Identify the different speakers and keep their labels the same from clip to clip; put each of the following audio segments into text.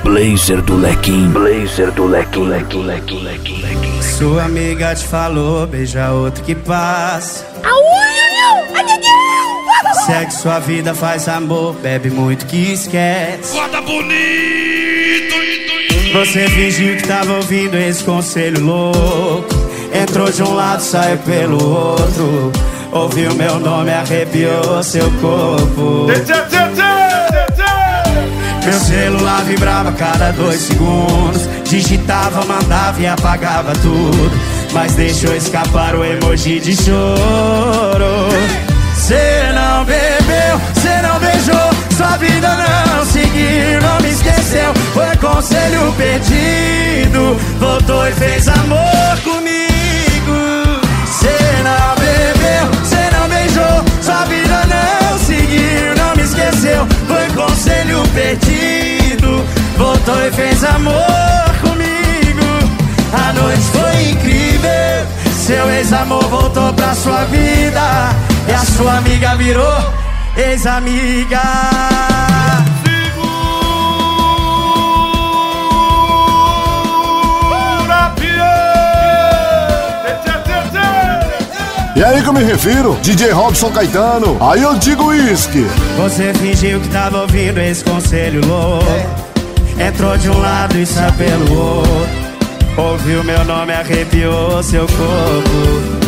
Speaker 1: Blazer do Lequim.
Speaker 2: Sua amiga te falou, beija outro que passa. Segue sua vida, faz amor, bebe muito que esquece.
Speaker 3: Guarda bonito.
Speaker 2: Você fingiu que tava ouvindo esse conselho louco. Entrou de um lado, saiu pelo outro. Ouviu meu nome, arrepiou seu corpo. Meu celular vibrava a cada 2 segundos. Digitava, mandava e apagava tudo, mas deixou escapar o emoji de choro. Cê não bebeu, cê não beijou, sua vida não seguiu, não me esqueceu. Foi conselho perdido, voltou e fez amor comigo. Cê não bebeu, cê não beijou, sua vida não seguiu, não me esqueceu. Foi conselho perdido, voltou e fez amor comigo. A noite foi incrível, seu ex-amor voltou pra sua vida e a sua amiga virou ex-amiga.
Speaker 4: E aí que eu me refiro, DJ Robson Caetano, aí eu digo uísque.
Speaker 2: Você fingiu que tava ouvindo esse conselho louco. Entrou de um lado e saiu pelo outro. Ouviu meu nome, arrepiou seu corpo.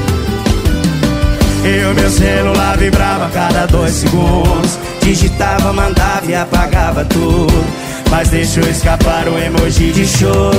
Speaker 2: E o meu celular vibrava a cada 2 segundos. Digitava, mandava e apagava tudo, mas deixou escapar o emoji de choro.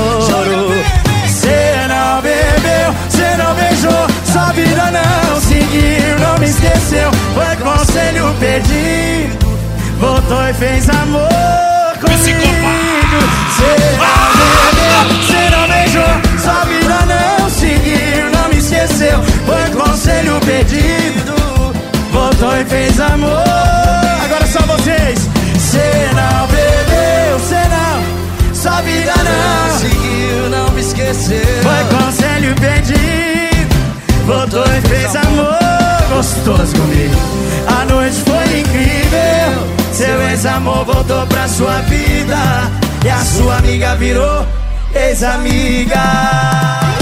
Speaker 2: Cê não bebeu, cê não beijou, sua vida não seguiu, não me esqueceu. Foi conselho perdido, voltou e fez amor comigo. Cê não bebeu, cê não beijou, sua vida não seguiu, não me esqueceu. Foi conselho perdido, voltou e fez amor. Agora só vocês. Cê não bebeu, cê não, sua vida não seguiu, não me esqueceu. Foi conselho perdido, voltou e fez amor gostoso comigo. A noite foi incrível, seu ex-amor voltou pra sua vida e a sua amiga virou ex-amiga.